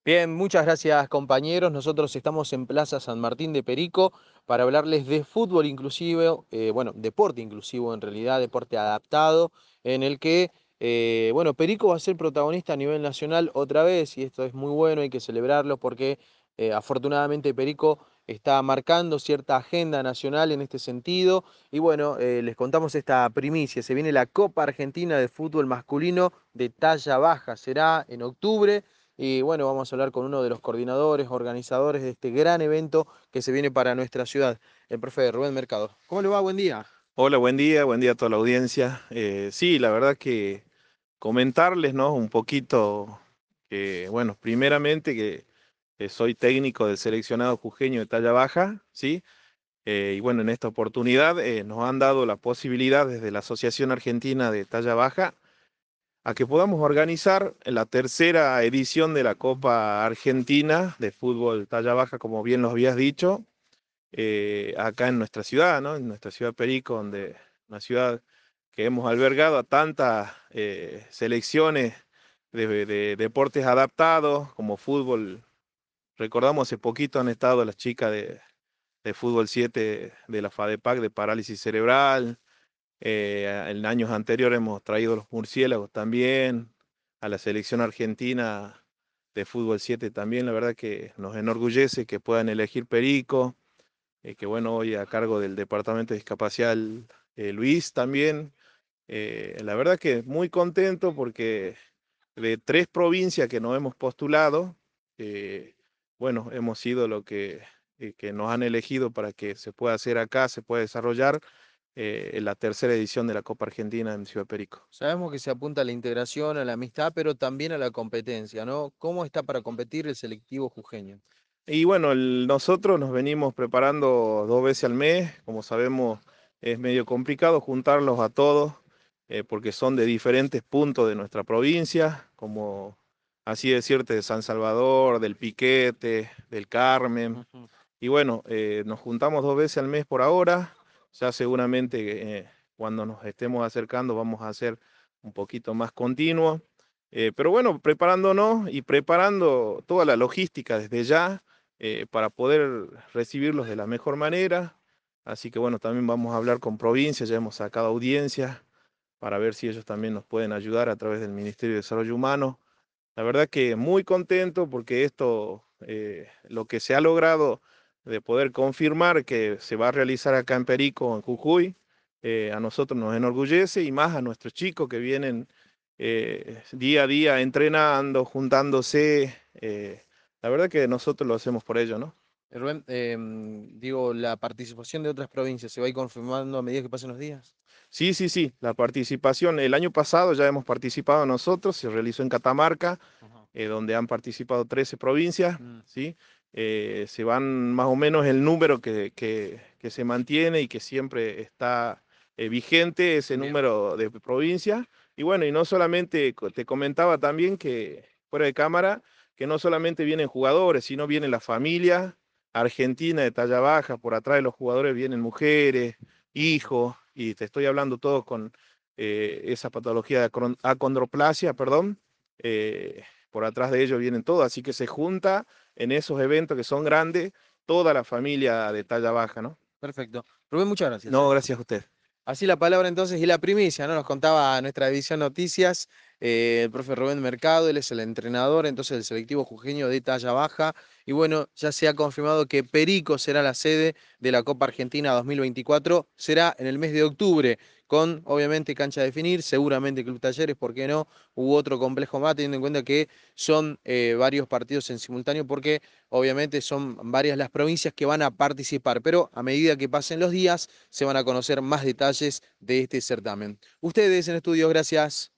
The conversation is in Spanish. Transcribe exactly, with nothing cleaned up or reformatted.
Bien, muchas gracias compañeros. Nosotros estamos en Plaza San Martín de Perico para hablarles de fútbol inclusive, eh, bueno, deporte inclusivo en realidad, deporte adaptado, en el que, eh, bueno, Perico va a ser protagonista a nivel nacional otra vez y esto es muy bueno, hay que celebrarlo porque eh, afortunadamente Perico está marcando cierta agenda nacional en este sentido y bueno, eh, les contamos esta primicia, se viene la Copa Argentina de Fútbol Masculino de talla baja, será en octubre. Y bueno, vamos a hablar con uno de los coordinadores, organizadores de este gran evento que se viene para nuestra ciudad, el profe Rubén Mercado. ¿Cómo le va? Buen día. Hola, buen día, buen día a toda la audiencia. Eh, sí, la verdad que comentarles, ¿no? Un poquito que, bueno, primeramente que, que soy técnico del seleccionado jujeño de talla baja, ¿sí? Eh, y bueno, en esta oportunidad eh, nos han dado la posibilidad desde la Asociación Argentina de Talla Baja a que podamos organizar la tercera edición de la Copa Argentina de Fútbol Talla Baja, como bien lo habías dicho, eh, acá en nuestra ciudad, ¿no? En nuestra ciudad Perico, donde una ciudad que hemos albergado a tantas eh, selecciones de, de deportes adaptados como fútbol. Recordamos hace poquito han estado las chicas de, de fútbol siete de la FADEPAC de parálisis cerebral. Eh, en años anteriores hemos traído los murciélagos también, a la selección argentina de fútbol siete también. La verdad que nos enorgullece que puedan elegir Perico, eh, que bueno, hoy a cargo del Departamento de Discapacidad eh, Luis también. Eh, la verdad que muy contento porque de tres provincias que nos hemos postulado, eh, bueno, hemos sido lo que, eh, que nos han elegido para que se pueda hacer acá, se pueda desarrollar eh, en la tercera edición de la Copa Argentina en Ciudad Perico. Sabemos que se apunta a la integración, a la amistad, pero también a la competencia, ¿no? ¿Cómo está para competir el selectivo jujeño? Y bueno, el- nosotros nos venimos preparando dos veces al mes. Como sabemos, es medio complicado juntarlos a todos eh, porque son de diferentes puntos de nuestra provincia, como así decirte, de San Salvador, del Piquete, del Carmen. Ujú. Y bueno, eh, nos juntamos dos veces al mes por ahora. Ya seguramente eh, cuando nos estemos acercando vamos a hacer un poquito más continuo. Eh, pero bueno, preparándonos y preparando toda la logística desde ya eh, para poder recibirlos de la mejor manera. Así que bueno, también vamos a hablar con provincias, ya hemos sacado audiencias para ver si ellos también nos pueden ayudar a través del Ministerio de Desarrollo Humano. La verdad que muy contento porque esto, eh, lo que se ha logrado de poder confirmar que se va a realizar acá en Perico, en Jujuy, eh, a nosotros nos enorgullece y más a nuestros chicos que vienen eh, día a día entrenando, juntándose. Eh, la verdad que nosotros lo hacemos por ello, ¿no? Eh, Rubén, em, digo, la participación de otras provincias, ¿se va a ir confirmando a medida que pasen los días? Sí, sí, sí, la participación, el año pasado ya hemos participado nosotros, se realizó en Catamarca, Ajá. eh, donde han participado trece provincias, Mm. ¿sí? Eh, se van más o menos el número que, que- que se mantiene y que siempre está eh, vigente ese Bien. número de provincias. Y bueno, y no solamente, co- te comentaba también que fuera de cámara, que no solamente vienen jugadores, sino viene la familia argentina de talla baja, por atrás de los jugadores vienen mujeres, Ujú. hijos, y te estoy hablando todo con eh, esa patología de acron- acondroplasia, perdón. eh, por atrás de ellos vienen todos, así que se junta en esos eventos que son grandes toda la familia de talla baja, ¿no? Perfecto. Rubén, muchas gracias, No, ¿eh? gracias a usted. Así la palabra entonces y la primicia, ¿no? Nos contaba nuestra división noticias, eh, el profe Rubén Mercado, él es el entrenador entonces del selectivo jujeño de talla baja. Y bueno, ya se ha confirmado que Perico será la sede de la Copa Argentina dos mil veinticuatro, será en el mes de octubre, con obviamente cancha a definir, seguramente Club Talleres, ¿por qué no? Hubo otro complejo más, teniendo en cuenta que son eh, varios partidos en simultáneo, porque obviamente son varias las provincias que van a participar, pero a medida que pasen los días se van a conocer más detalles de este certamen. Ustedes en estudios, gracias.